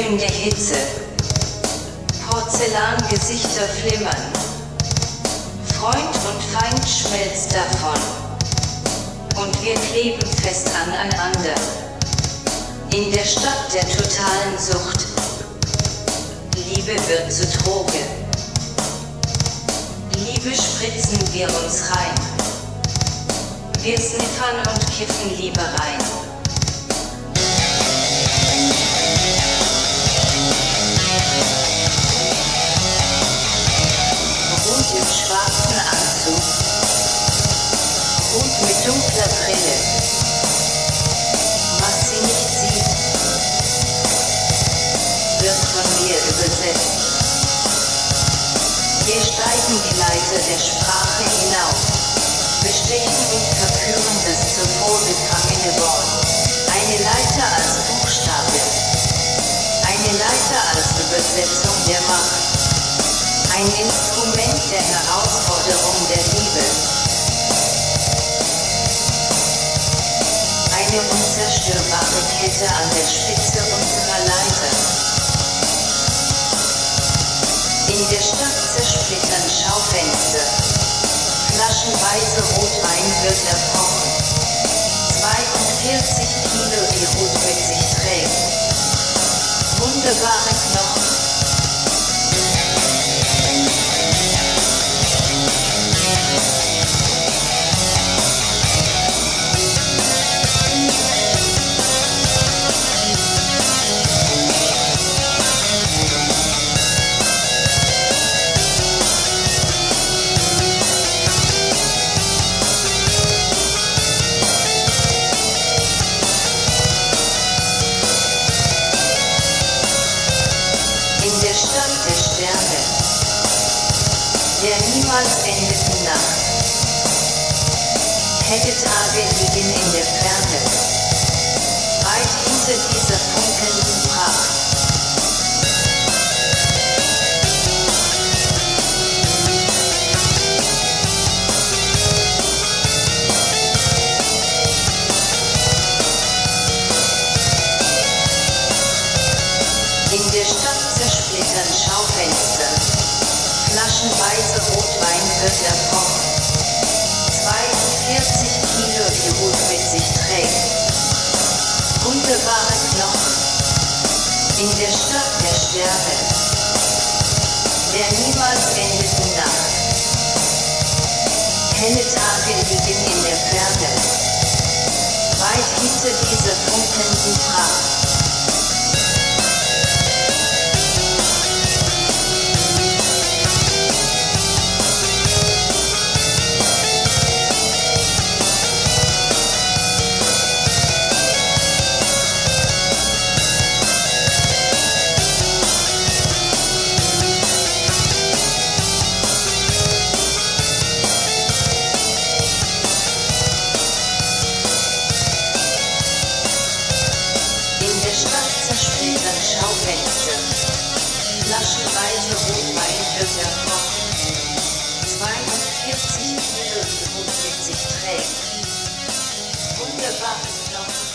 in der Hitze. Porzellangesichter flimmern. Freund und Feind schmelzt davon. Und wir kleben fest aneinander. In der Stadt der totalen Sucht. Liebe wird zu Droge. Liebe spritzen wir uns rein. Wir sniffern und kiffen Liebe rein. Hund im schwarzen Anzug. Hund mit dunkler Brille. Was sie nicht sieht, wird von mir übersetzt. Wir steigen die Leiter der Sprache hinauf, bestechen und verführen das zuvor gefangene Wort. Eine Leiter als Buchstabe, eine Leiter als Übersetzung der Macht, ein Instrument der Herausforderung der Liebe. Eine unzerstörbare Kette an der Spitze unserer Leiter. In der Stadt zersplittern Schaufenster. Flaschenweise Rotwein wird erbrochen. 42 Kilo, die Ruth mit sich trägt. Wunderbare Knochen. In der Stadt der Sterne, der niemals endeten Nacht. Helle Tage liegen in der Ferne, weit hinter dieser funkelnden Pracht. In der Stadt zersplittern Schaufenster. Flaschenweise Rotwein wird erbrochen. 42 Kilo, die Ruth mit sich trägt. Wunderbare Knochen. In der Stadt der Sterne, der niemals endeten Nacht. Helle Tage liegen in der Ferne, weit hinter dieser funkelnden Pracht. In der Stadt zersplittern Schaufenster. Flaschenweise Rotwein wird erbrochen. 42 Kilo, die Ruth mit sich trägt. Wunderbare Knochen.